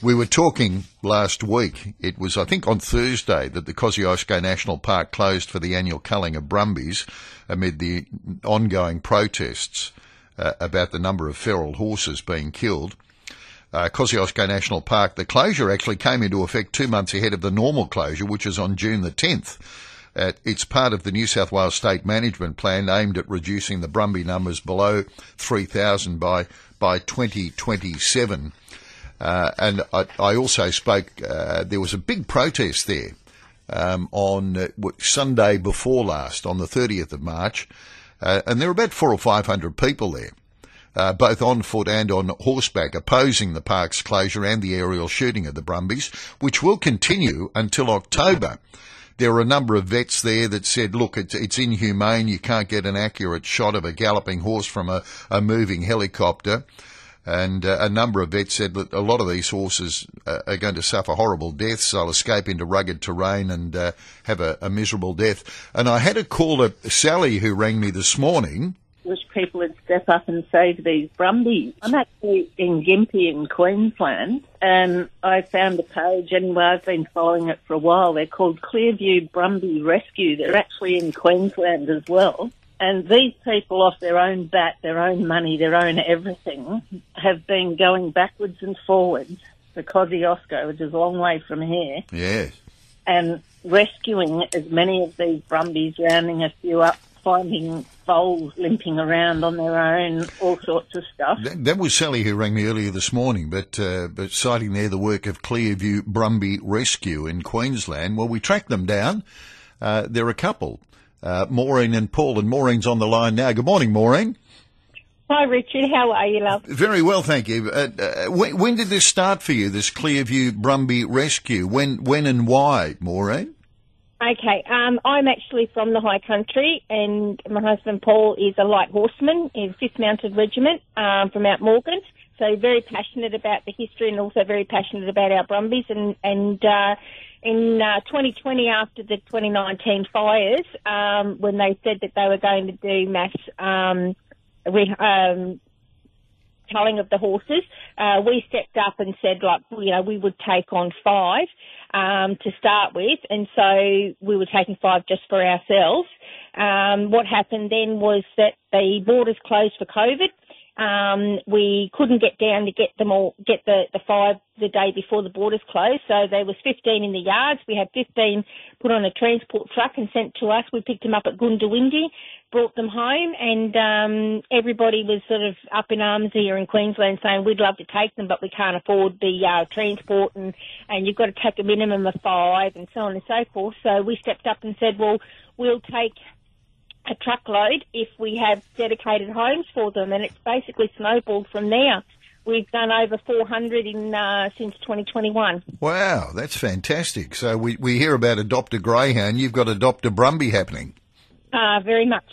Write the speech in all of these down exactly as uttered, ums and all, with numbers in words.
We were talking last week, it was I think on Thursday, that the Kosciuszko National Park closed for the annual culling of brumbies amid the ongoing protests uh, about the number of feral horses being killed. Uh, Kosciuszko National Park, the closure actually came into effect two months ahead of the normal closure, which is on June the tenth. Uh, it's part of the New South Wales State Management Plan aimed at reducing the brumby numbers below three thousand by by twenty twenty-seven. Uh, and I, I also spoke, uh, there was a big protest there um, on uh, Sunday before last, on the thirtieth of March, uh, and there were about four or five hundred people there, uh, both on foot and on horseback, opposing the park's closure and the aerial shooting of the brumbies, which will continue until October. There were a number of vets there that said, look, it's, it's inhumane, you can't get an accurate shot of a galloping horse from a, a moving helicopter. And uh, a number of vets said that a lot of these horses uh, are going to suffer horrible deaths. They'll escape into rugged terrain and uh, have a, a miserable death. And I had a caller, Sally, who rang me this morning. Wish people would step up and save these brumbies. I'm actually in Gympie in Queensland, and I found a page, anyway, I've been following it for a while. They're called Clearview Brumby Rescue. They're actually in Queensland as well. And these people, off their own bat, their own money, their own everything, have been going backwards and forwards to Kosciuszko, which is a long way from here. Yes. And rescuing as many of these brumbies, rounding a few up, finding foals limping around on their own, all sorts of stuff. That, that was Sally who rang me earlier this morning, but uh, but citing there the work of Clearview Brumby Rescue in Queensland. Well, we tracked them down. Uh, they're a couple. Uh, Maureen and Paul, and Maureen's on the line now. Good morning, Maureen. Hi, Richard. How are you, love? Very well, thank you. Uh, uh, when, when did this start for you, this Clearview Brumby Rescue? When when and why, Maureen? Okay, um, I'm actually from the high country, and my husband Paul is a light horseman in fifth Mounted Regiment um, from Mount Morgan, so very passionate about the history and also very passionate about our brumbies. And, and uh, in uh, twenty twenty, after the twenty nineteen fires, um, when they said that they were going to do mass um, re- um, culling of the horses, uh, we stepped up and said, like, you know, we would take on five um, to start with, and so we were taking five just for ourselves. Um, what happened then was that the borders closed for COVID. Um, we couldn't get down to get them all, get the, the five the day before the borders closed. So there was fifteen in the yards. We had fifteen put on a transport truck and sent to us. We picked them up at Goondiwindi, brought them home, and um, everybody was sort of up in arms here in Queensland saying we'd love to take them, but we can't afford the uh, transport, and, and you've got to take a minimum of five, and so on and so forth. So we stepped up and said, well, we'll take a truckload if we have dedicated homes for them, and it's basically snowballed from there. We've done over four hundred in uh, since twenty twenty-one. Wow, that's fantastic. So we, we hear about Adopt a Greyhound. You've got Adopt a Brumby happening. Uh, very much.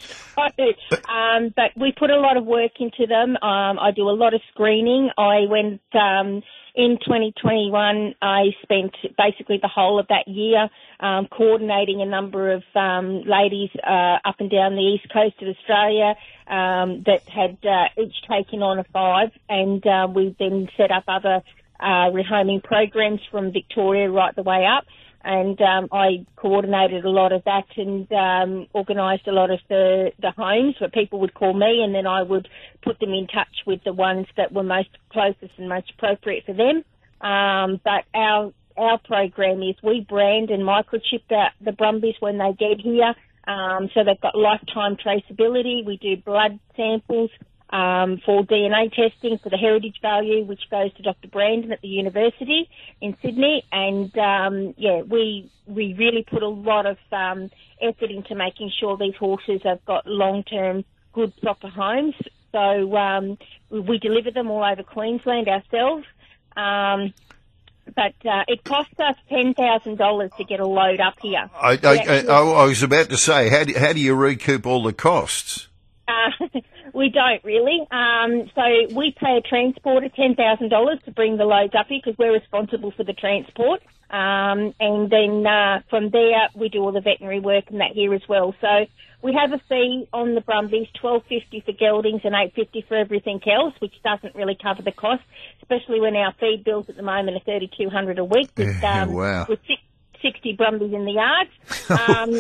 um, but we put a lot of work into them. Um, I do a lot of screening. I went um, in twenty twenty-one. I spent basically the whole of that year um, coordinating a number of um, ladies uh, up and down the east coast of Australia um, that had uh, each taken on a five, and uh, we then set up other uh, rehoming programs from Victoria right the way up. And um, I coordinated a lot of that and um, organised a lot of the, the homes where people would call me, and then I would put them in touch with the ones that were most closest and most appropriate for them. Um, but our our program is we brand and microchip the, the brumbies when they get here, um, so they've got lifetime traceability. We do blood samples Um, for D N A testing for the heritage value, which goes to Doctor Brandon at the university in Sydney. And, um, yeah, we we really put a lot of um, effort into making sure these horses have got long-term, good, proper homes. So um, we, we deliver them all over Queensland ourselves. Um, but uh, it costs us ten thousand dollars to get a load up here. I, I, I, I was about to say, how do, how do you recoup all the costs? Uh, we don't really. Um, so we pay a transporter ten thousand dollars to bring the loads up here because we're responsible for the transport. Um, and then uh, from there, we do all the veterinary work and that here as well. So we have a fee on the Brumbies, twelve fifty for geldings and eight fifty for everything else, which doesn't really cover the cost, especially when our feed bills at the moment are thirty-two hundred a week with, Yeah, um, wow. with six, sixty Brumbies in the yard. Um,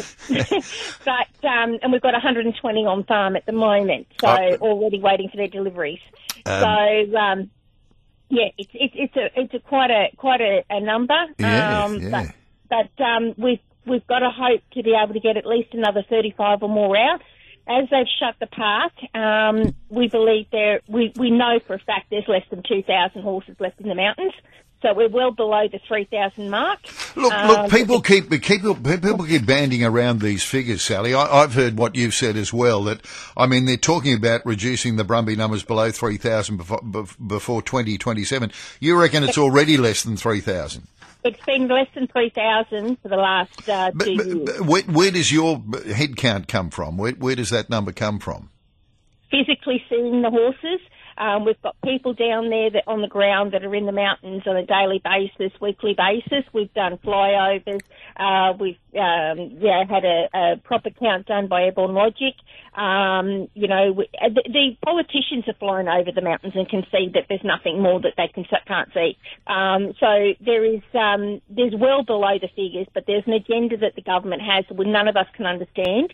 but, um, and we've got one hundred twenty on farm at the moment, so Uh, already waiting for their deliveries. Um, so, um, yeah, it's, it's, it's a, it's a quite a, quite a, a number. Yeah, um, yeah. But, but, um, we've, we've got to hope to be able to get at least another thirty-five or more out. As they've shut the park, um, we believe there, we, we know for a fact there's less than two thousand horses left in the mountains. So we're well below the three thousand mark. Look, Um, look. People keep people people keep banding around these figures, Sally. I, I've heard what you've said as well. That I mean, they're talking about reducing the Brumby numbers below three thousand before, before twenty twenty-seven. You reckon it's already less than three thousand? It's been less than three thousand for the last uh, But, two but, years. but where, where does your head count come from? Where, where does that number come from? Physically seeing the horses. Um, we've got people down there that on the ground that are in the mountains on a daily basis, weekly basis. We've done flyovers. Uh, we've um, yeah had a, a proper count done by Airborne Logic. Um, you know, we, uh, the, the politicians have flown over the mountains and can see that there's nothing more that they can can't see. Um, so there is um, there's well below the figures, but there's an agenda that the government has that none of us can understand.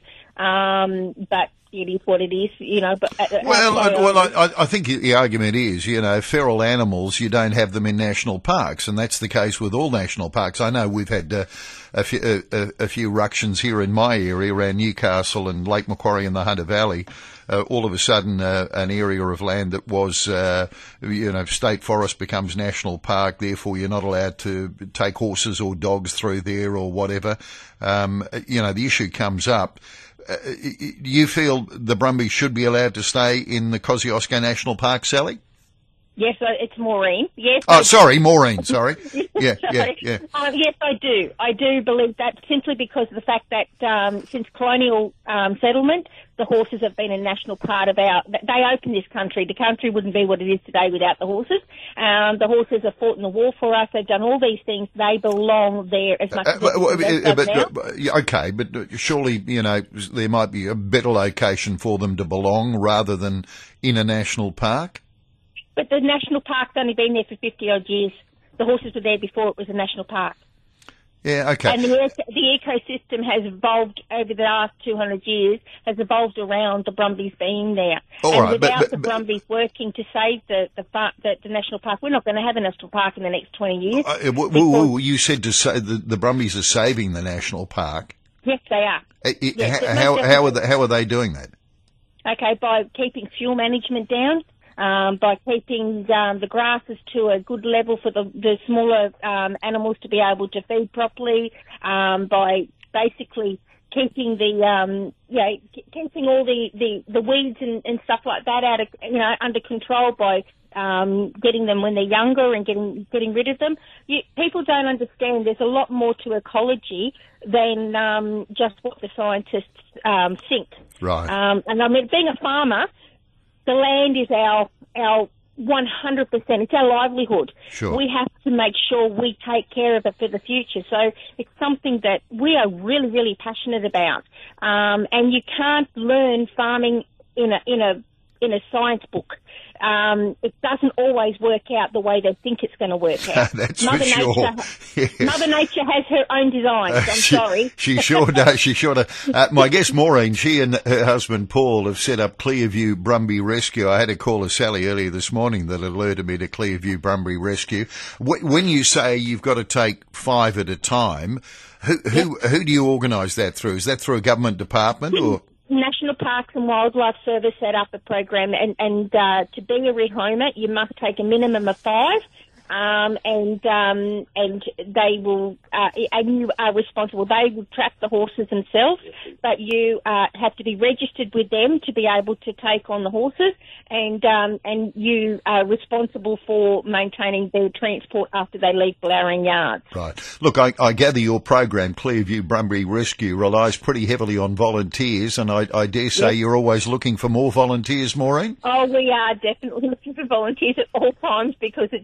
Um, but it is what it is, you know. But uh, Well, I, uh, well, I, I think the argument is, you know, feral animals, you don't have them in national parks, and that's the case with all national parks. I know we've had uh, a, few, a, a few ructions here in my area around Newcastle and Lake Macquarie and the Hunter Valley. Uh, all of a sudden, uh, an area of land that was, uh, you know, state forest becomes national park. Therefore, you're not allowed to take horses or dogs through there or whatever. Um, you know, the issue comes up. Uh, you feel the Brumbies should be allowed to stay in the Kosciuszko National Park, Sally? Yes, uh, it's Maureen. Yes. Oh, I sorry, Maureen. Sorry. Yeah, yeah, Sorry. yeah. Um, yes, I do. I do believe that simply because of the fact that um, since colonial um, settlement, the horses have been a national part of our. They opened this country. The country wouldn't be what it is today without the horses. Um, the horses have fought in the war for us. They've done all these things. They belong there as much Uh, as well, everything uh, else but, does now. but, yeah, okay, but surely, you know, there might be a better location for them to belong rather than in a national park? But the national park's only been there for fifty odd years. The horses were there before it was a national park. Yeah, okay. And the, the ecosystem has evolved over the last two hundred years, has evolved around the Brumbies being there. All and right, but- without but- the but- Brumbies working to save the, the, fa- the, the national park, we're not going to have a national park in the next twenty years. Uh, w- w- w- you said to say the, the Brumbies are saving the national park. Yes, they are. Uh, i- Yes, how, it how, most how, are they, how are they doing that? Okay, by keeping fuel management down, um, by keeping um, the grasses to a good level for the, the smaller um, animals to be able to feed properly, um, by basically keeping the um, you know, keeping all the, the, the weeds and, and stuff like that out of you know under control by um, getting them when they're younger and getting getting rid of them. You, people don't understand. There's a lot more to ecology than um, just what the scientists um, think. Right. Um, and I mean, being a farmer, the land is our our one hundred percent. It's our livelihood. Sure. We have to make sure we take care of it for the future. So it's something that we are really, really passionate about. Um, and you can't learn farming in a in a in a science book. Um, it doesn't always work out the way they think it's going to work out. That's Mother for sure. Nature, Yes. Mother Nature has her own designs. I'm she, sorry. She sure does. She sure does. Uh, my guest Maureen, she and her husband Paul have set up Clearview Brumby Rescue. I had a call of Sally earlier this morning that alerted me to Clearview Brumby Rescue. Wh- When you say you've got to take five at a time, who who, who do you organise that through? Is that through a government department or? National Parks and Wildlife Service set up a program, and, and uh, to be a rehomer, you must take a minimum of five, um, and um, and they will, uh, and you are responsible. They will trap the horses themselves, but you uh, have to be registered with them to be able to take on the horses, and um, and you are responsible for maintaining their transport after they leave flowering yards. Right. Look, I, I gather your program, Clearview Brumby Rescue, relies pretty heavily on volunteers, and I, I dare say Yep. you're always looking for more volunteers, Maureen? Oh, we are definitely looking for volunteers at all times because it's a struggle.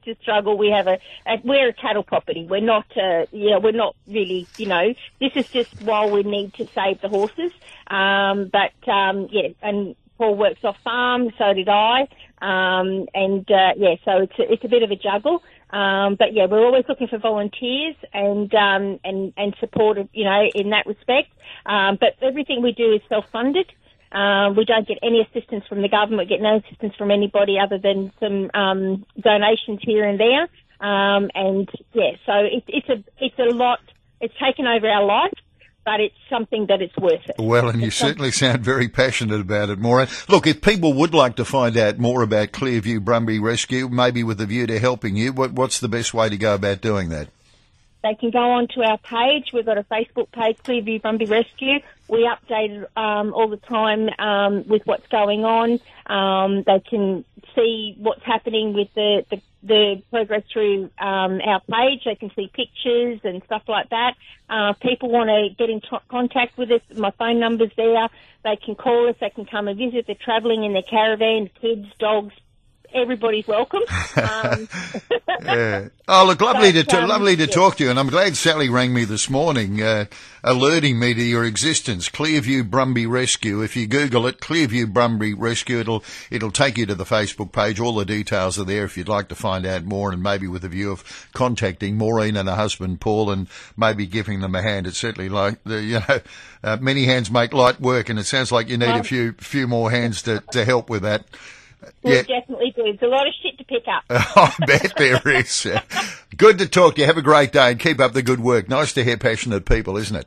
jungle. We have a, a we're a cattle property. We're not, uh, you know, we're not really, you know, this is just while we need to save the horses. Um, but, um, yeah, and Paul works off farm, so did I. Um, and, uh, yeah, so it's a, it's a bit of a juggle. Um, but yeah, we're always looking for volunteers and, um, and, and support, you know, in that respect. Um, but everything we do is self-funded. Um, we don't get any assistance from the government. We get no assistance from anybody other than some, um, donations here and there. Um, and yeah, so it, it's a, it's a lot, it's taken over our life. But it's something that it's worth it. Well, and you it's certainly sound very passionate about it, Maureen. Look, if people would like to find out more about Clearview Brumby Rescue, maybe with a view to helping you, what, what's the best way to go about doing that? They can go onto our page. We've got a Facebook page, Clearview Brumby Rescue. We update um, all the time um, with what's going on. Um, they can see what's happening with the, the, the progress through um, our page. They can see pictures and stuff like that. Uh, if people want to get in t- contact with us, my phone number's there. They can call us. They can come and visit. They're travelling in their caravan, kids, dogs. Everybody's welcome. Um, yeah. Oh, look, lovely but, to um, lovely to yes. talk to you, and I'm glad Sally rang me this morning, uh, alerting me to your existence. Clearview Brumby Rescue. If you Google it, Clearview Brumby Rescue, it'll it'll take you to the Facebook page. All the details are there if you'd like to find out more, and maybe with a view of contacting Maureen and her husband Paul, and maybe giving them a hand. It's certainly like the you know uh, many hands make light work, and it sounds like you need Um, a few few more hands to to help with that. We Yeah. definitely do. It's a lot of shit to pick up. I bet there is. Good to talk to you. Have a great day and keep up the good work. Nice to hear passionate people, isn't it?